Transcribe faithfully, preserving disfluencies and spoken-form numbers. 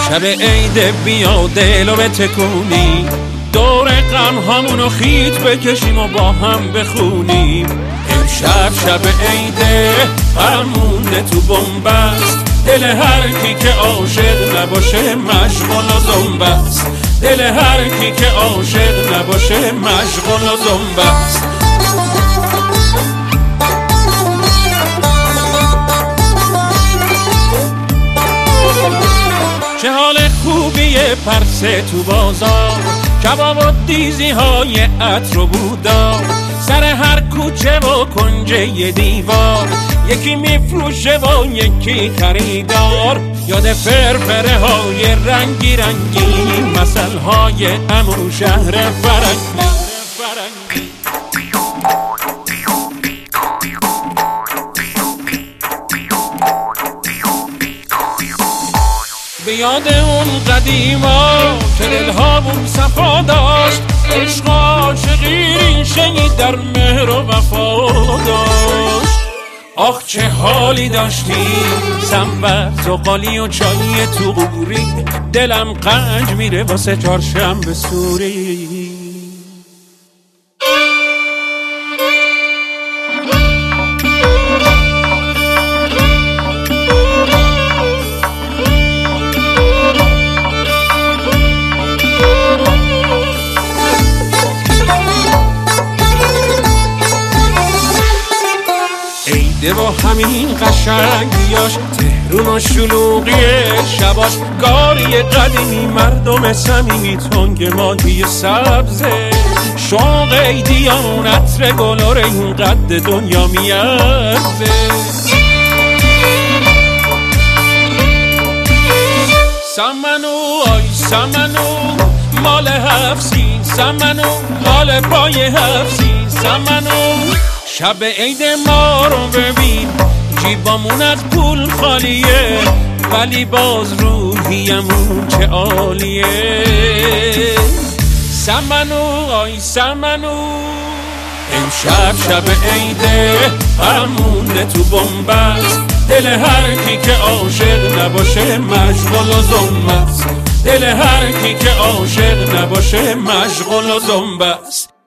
شب عید بیا دلو بتکونی، دور غم همونو خیت بکشیم و با هم بخونیم. امشب شب عیده فرمونده تو بنبست، دل هر کی که عاشق نباشه مشغول و زنبست. دل هر کی که عاشق نباشه مشغول و زنبست. چه حال خوبیه پرسه تو بازار، کباب و دیزی های عطر و بودار، سر هر کوچه و کنجه ی دیوار یکی میفروشه و یکی خریدار. یاد فرفره های رنگی رنگی، مثل های همون شهر فرنگی. به یاد اون قدیما که دلهامون صفا داشت، عشق عاشقی ریشه‌ای در مهر و وفا داشت. آخ چه حالی داشتیم، سنبت و قالی و چای تو قوری، دلم قنج میره واسه چهارشنبه سوری. عیده با همین قشنگیاش، تهرون و شلوغی شباش، گاری قدیمی مردم صمیمی، تنگ ماهی سبزه، شوق عیدیان عطر گلار این قد دنیا میارزه. سمنو آی سمنو مال هفسین، سمنو مال پای هفسین، سمنو شب عید ما رو ببین، جیبامون از پول خالیه، ولی باز روحیمون چه عالیه. سمنو آی سمنو امشب شب عیده فرمونده تو بنبست، دل هر کی که عاشق نباشه مشغول و زنبست. دل هر کی که عاشق نباشه مشغول و زنبست.